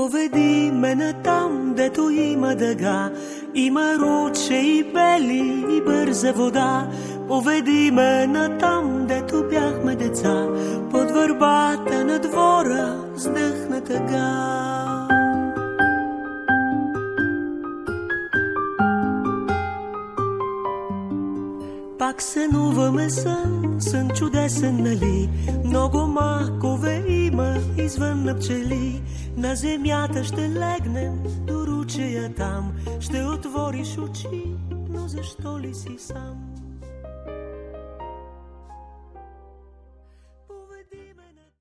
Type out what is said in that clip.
Поведи ме натам, дето има дъга, има руче и бели и бърза вода. Поведи ме натам, дето бяхме деца, под върбата на двора с дъхна тъга. Пак сънуваме сън чудесен, нали? Много макове има извън на пчели. На земята ще легнем до ручея там. Ще отвориш очи, но защо ли си сам?